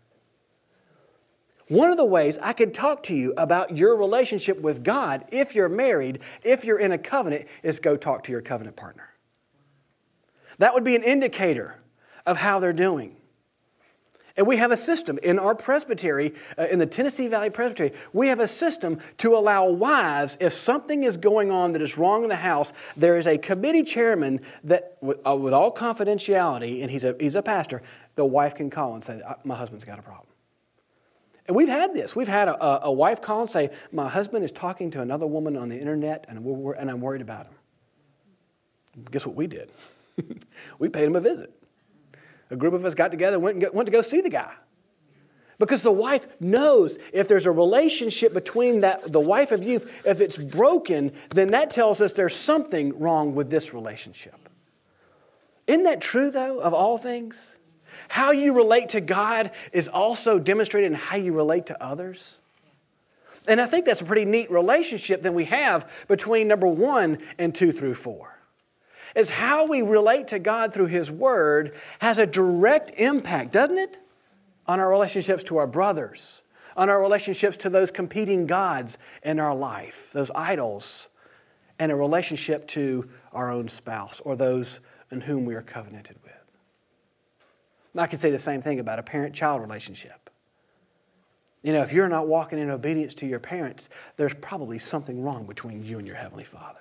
One of the ways I could talk to you about your relationship with God, if you're married, if you're in a covenant, is go talk to your covenant partner. That would be an indicator of how they're doing. And we have a system in our presbytery, in the Tennessee Valley Presbytery, we have a system to allow wives, if something is going on that is wrong in the house, there is a committee chairman that, with all confidentiality, and he's a pastor, the wife can call and say, my husband's got a problem. And we've had this. We've had a wife call and say, my husband is talking to another woman on the internet, and I'm worried about him. Guess what we did? We paid him a visit. A group of us got together and went to go see the guy. Because the wife knows if there's a relationship between the wife of youth, if it's broken, then that tells us there's something wrong with this relationship. Isn't that true, though, of all things? How you relate to God is also demonstrated in how you relate to others. And I think that's a pretty neat relationship that we have between number 1 and 2 through 4. Is how we relate to God through His Word has a direct impact, doesn't it? On our relationships to our brothers, on our relationships to those competing gods in our life, those idols, and a relationship to our own spouse or those in whom we are covenanted with. And I can say the same thing about a parent-child relationship. You know, if you're not walking in obedience to your parents, there's probably something wrong between you and your Heavenly Father.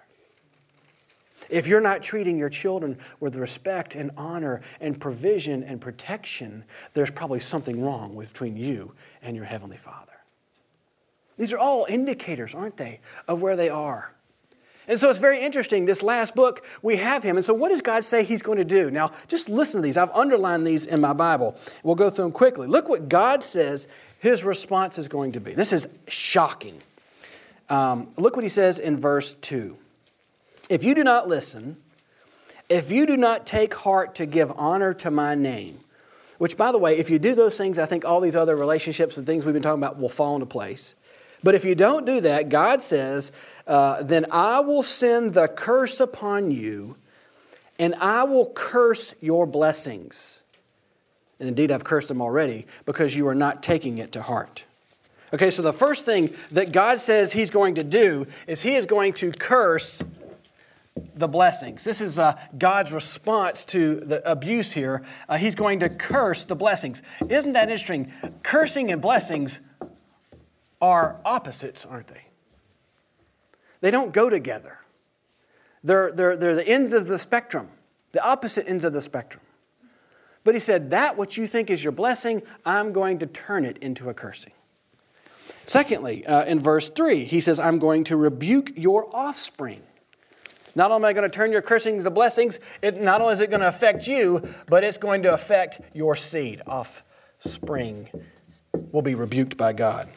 If you're not treating your children with respect and honor and provision and protection, there's probably something wrong between you and your Heavenly Father. These are all indicators, aren't they, of where they are. And so it's very interesting. This last book, we have him. And so what does God say He's going to do? Now, just listen to these. I've underlined these in my Bible. We'll go through them quickly. Look what God says His response is going to be. This is shocking. Look what He says in verse 2. If you do not listen, if you do not take heart to give honor to my name, which, by the way, if you do those things, I think all these other relationships and things we've been talking about will fall into place. But if you don't do that, God says, then I will send the curse upon you, and I will curse your blessings. And indeed, I've cursed them already because you are not taking it to heart. Okay, so the first thing that God says He's going to do is He is going to curse the blessings. This is God's response to the abuse here. He's going to curse the blessings. Isn't that interesting? Cursing and blessings are opposites, aren't they? They don't go together. They're the ends of the spectrum, the opposite ends of the spectrum. But He said, that which you think is your blessing, I'm going to turn it into a cursing. Secondly, in verse 3, He says, I'm going to rebuke your offspring. Not only am I going to turn your cursings to blessings, not only is it going to affect you, but it's going to affect your seed. Offspring will be rebuked by God.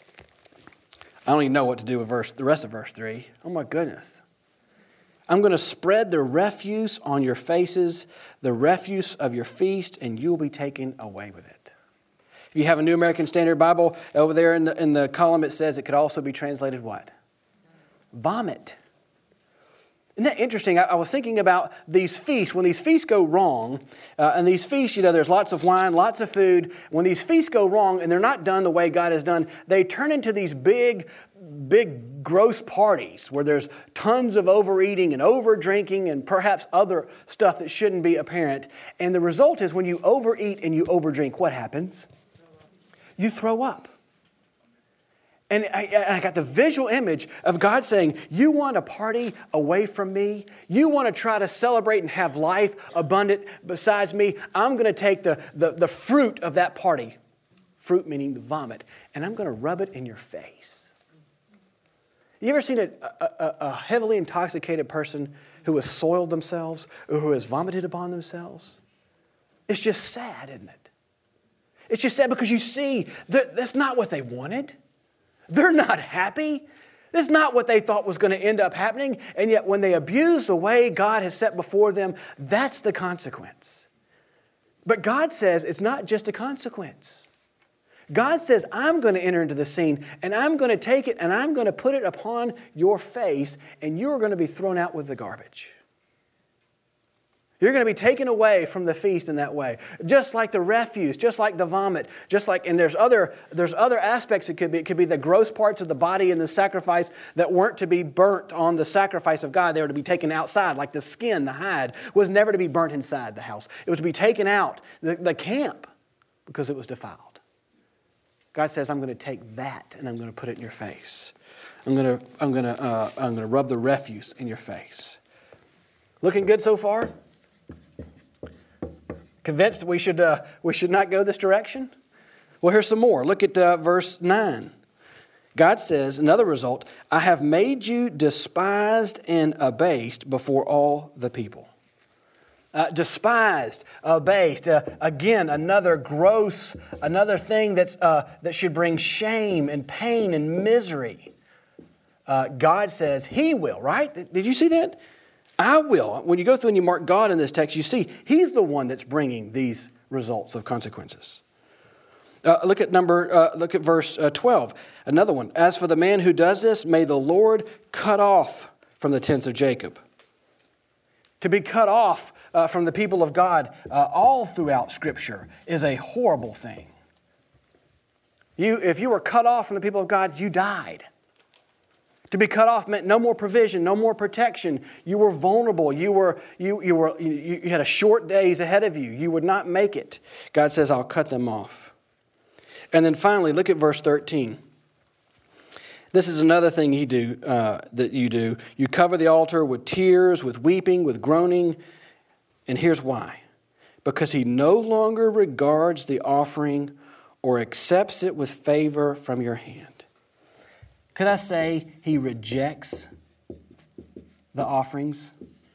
I don't even know what to do with the rest of verse 3. Oh my goodness. I'm going to spread the refuse on your faces, the refuse of your feast, and you'll be taken away with it. If you have a New American Standard Bible, over there in the column it says it could also be translated what? Vomit. Isn't that interesting? I was thinking about these feasts. When these feasts go wrong, and these feasts, there's lots of wine, lots of food. When these feasts go wrong and they're not done the way God has done, they turn into these big, gross parties where there's tons of overeating and overdrinking and perhaps other stuff that shouldn't be apparent. And the result is when you overeat and you overdrink, what happens? You throw up. And I got the visual image of God saying, you want to party away from me? You want to try to celebrate and have life abundant besides me? I'm going to take the fruit of that party, fruit meaning the vomit, and I'm going to rub it in your face. You ever seen a heavily intoxicated person who has soiled themselves or who has vomited upon themselves? It's just sad, isn't it? It's just sad because you see that's not what they wanted. They're not happy. This is not what they thought was going to end up happening. And yet when they abuse the way God has set before them, that's the consequence. But God says it's not just a consequence. God says, I'm going to enter into the scene, and I'm going to take it, and I'm going to put it upon your face, and you're going to be thrown out with the garbage. You're going to be taken away from the feast in that way. Just like the refuse, just like the vomit, and there's other aspects it could be. It could be the gross parts of the body in the sacrifice that weren't to be burnt on the sacrifice of God. They were to be taken outside, like the skin, the hide, was never to be burnt inside the house. It was to be taken out, the camp, because it was defiled. God says, I'm going to take that and I'm going to put it in your face. I'm going to rub the refuse in your face. Looking good so far? Convinced we should not go this direction? Well, here's some more. Look at verse 9. God says, another result, I have made you despised and abased before all the people. Despised, abased. Again, another thing that should bring shame and pain and misery. God says He will, right? Did you see that? I will. When you go through and you mark God in this text, you see He's the one that's bringing these results of consequences. Look at verse 12. Another one. As for the man who does this, may the Lord cut off from the tents of Jacob. To be cut off from the people of God all throughout Scripture is a horrible thing. If you were cut off from the people of God, you died. To be cut off meant no more provision, no more protection. You were vulnerable. You had a short days ahead of you. You would not make it. God says, I'll cut them off. And then finally, look at verse 13. This is another thing that you do. You cover the altar with tears, with weeping, with groaning. And here's why. Because He no longer regards the offering or accepts it with favor from your hand. Could I say He rejects the offerings?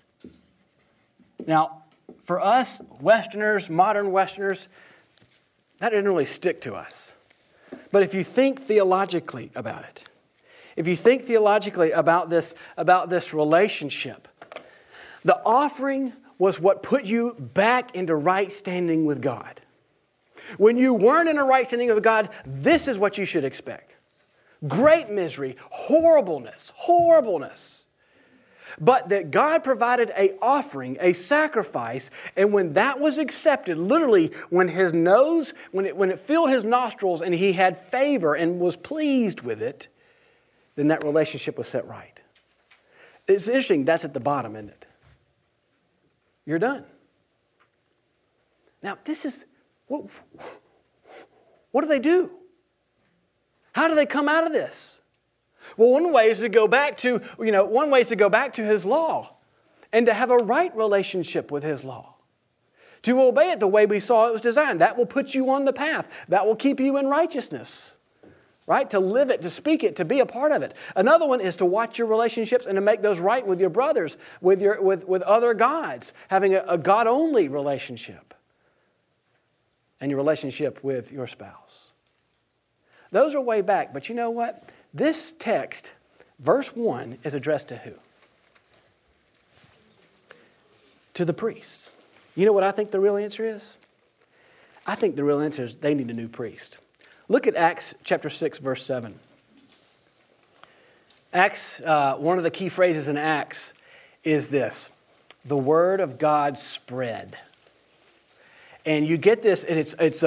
Now, for us Westerners, modern Westerners, that didn't really stick to us. But if you think theologically about it, if you think theologically about this relationship, the offering was what put you back into right standing with God. When you weren't in a right standing with God, this is what you should expect. Great misery, horribleness. But that God provided an offering, a sacrifice, and when that was accepted, literally when it filled His nostrils and He had favor and was pleased with it, then that relationship was set right. It's interesting, that's at the bottom, isn't it? You're done. Now, what do they do? How do they come out of this? Well, one way is to go back to His law and to have a right relationship with His law. To obey it the way we saw it was designed. That will put you on the path. That will keep you in righteousness. Right? To live it, to speak it, to be a part of it. Another one is to watch your relationships and to make those right with your brothers, with other gods, having a God-only relationship. And your relationship with your spouse. Those are way back, but you know what? This text, verse 1, is addressed to who? To the priests. You know what I think the real answer is? I think the real answer is they need a new priest. Look at Acts chapter 6, verse 7. Acts, one of the key phrases in Acts is this: the word of God spread. And you get this, and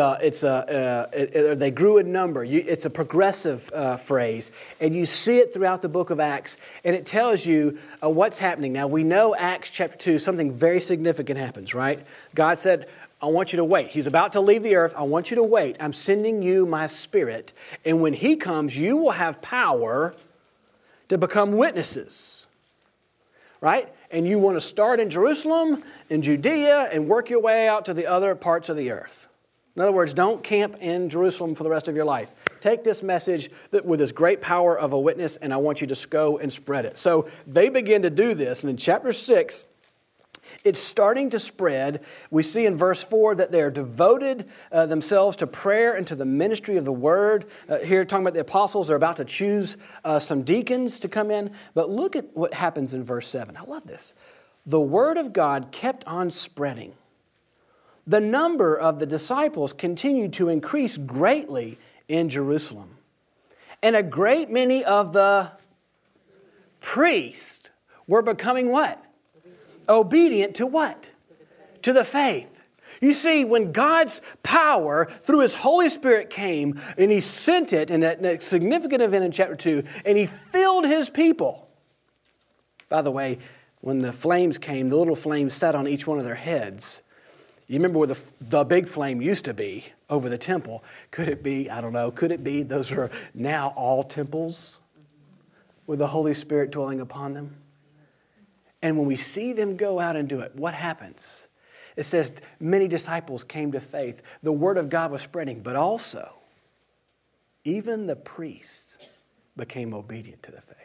they grew in number. It's a progressive phrase, and you see it throughout the book of Acts, and it tells you what's happening. Now, we know Acts chapter 2, something very significant happens, right? God said, I want you to wait. He's about to leave the earth. I want you to wait. I'm sending you my Spirit, and when He comes, you will have power to become witnesses, right? And you want to start in Jerusalem, in Judea, and work your way out to the other parts of the earth. In other words, don't camp in Jerusalem for the rest of your life. Take this message with this great power of a witness, and I want you to go and spread it. So they begin to do this, and in chapter 6, It's starting to spread. We see in verse 4 that they're devoted themselves to prayer and to the ministry of the word. Here, talking about the apostles, they're about to choose some deacons to come in. But look at what happens in verse 7. I love this. The word of God kept on spreading. The number of the disciples continued to increase greatly in Jerusalem. And a great many of the priests were becoming what? Obedient to what? To the faith. You see, when God's power through His Holy Spirit came and He sent it in that significant event in chapter 2, and He filled His people. By the way, when the flames came, the little flames sat on each one of their heads. You remember where the big flame used to be over the temple. Could it be, I don't know, could it be those are now all temples with the Holy Spirit dwelling upon them? And when we see them go out and do it, what happens? It says many disciples came to faith. The word of God was spreading, but also even the priests became obedient to the faith.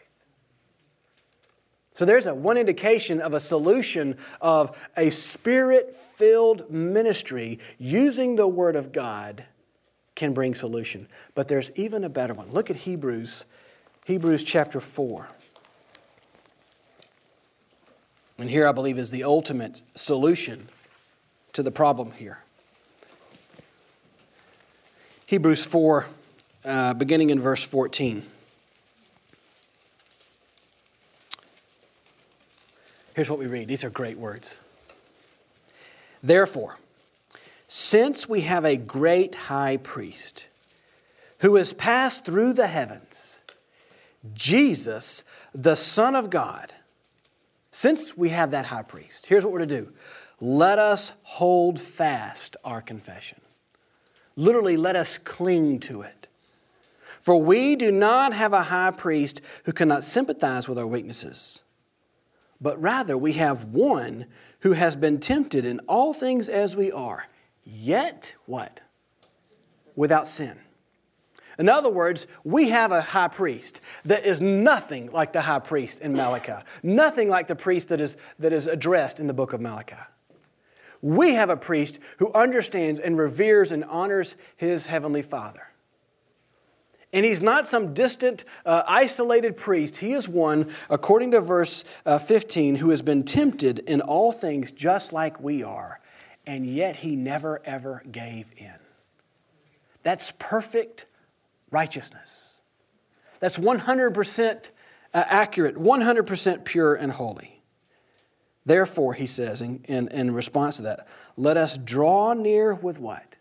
So there's one indication of a solution of a Spirit-filled ministry using the Word of God can bring solution. But there's even a better one. Look at Hebrews chapter 4. And here I believe is the ultimate solution to the problem here. Hebrews 4, beginning in verse 14. Here's what we read. These are great words. Therefore, since we have a great high priest who has passed through the heavens, Jesus, the Son of God, since we have that high priest, here's what we're to do. Let us hold fast our confession. Literally, let us cling to it. For we do not have a high priest who cannot sympathize with our weaknesses, but rather we have one who has been tempted in all things as we are, yet what? Without sin. In other words, we have a high priest that is nothing like the high priest in Malachi. Nothing like the priest that is addressed in the book of Malachi. We have a priest who understands and reveres and honors his heavenly Father. And he's not some distant, isolated priest. He is one, according to verse 15, who has been tempted in all things just like we are, and yet he never, ever gave in. That's perfect righteousness. That's 100% accurate, 100% pure and holy. Therefore, he says in response to that, let us draw near with what?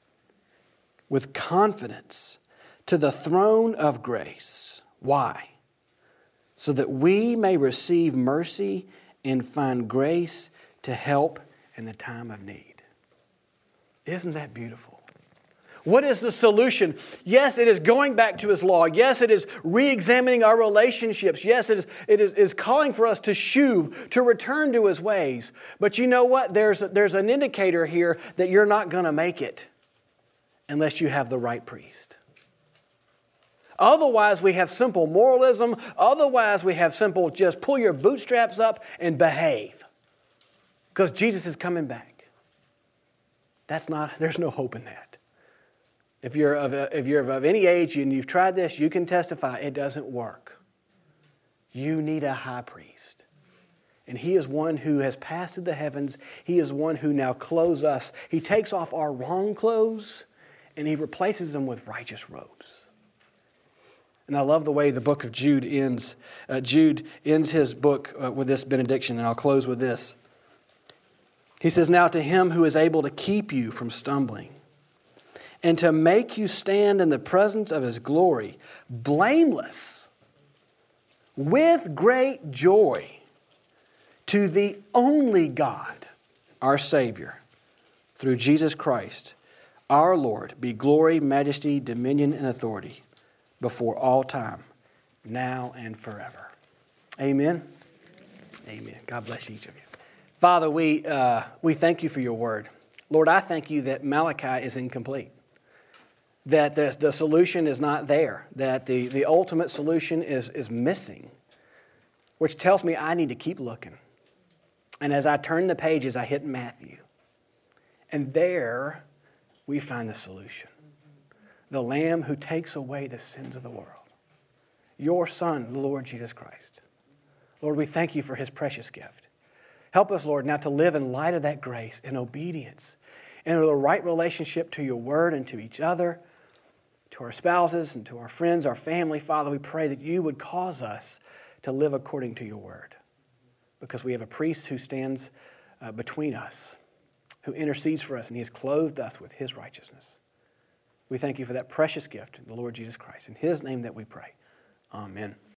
With confidence to the throne of grace. Why? So that we may receive mercy and find grace to help in the time of need. Isn't that beautiful? What is the solution? Yes, it is going back to His law. Yes, it is re-examining our relationships. Yes, it is calling for us to shuv, to return to His ways. But you know what? There's an indicator here that you're not going to make it unless you have the right priest. Otherwise, we have simple moralism. Otherwise, we have simple just pull your bootstraps up and behave. Because Jesus is coming back. There's no hope in that. If you're of any age and you've tried this, you can testify it doesn't work. You need a high priest. And He is one who has passed through the heavens. He is one who now clothes us. He takes off our wrong clothes and He replaces them with righteous robes. And I love the way the book of Jude ends. Jude ends his book with this benediction, and I'll close with this. He says, now to Him who is able to keep you from stumbling and to make you stand in the presence of His glory, blameless, with great joy, to the only God, our Savior, through Jesus Christ, our Lord, be glory, majesty, dominion, and authority before all time, now and forever. Amen? Amen. God bless each of you. Father, we thank You for Your word. Lord, I thank You that Malachi is incomplete, that the solution is not there, that the ultimate solution is missing, which tells me I need to keep looking. And as I turn the pages, I hit Matthew. And there we find the solution. The Lamb who takes away the sins of the world. Your Son, the Lord Jesus Christ. Lord, we thank you for his precious gift. Help us, Lord, now to live in light of that grace, in obedience, and in the right relationship to your word and to each other, to our spouses and to our friends, our family. Father, we pray that you would cause us to live according to your word, because we have a priest who stands between us, who intercedes for us, and he has clothed us with his righteousness. We thank you for that precious gift, the Lord Jesus Christ. In his name that we pray. Amen.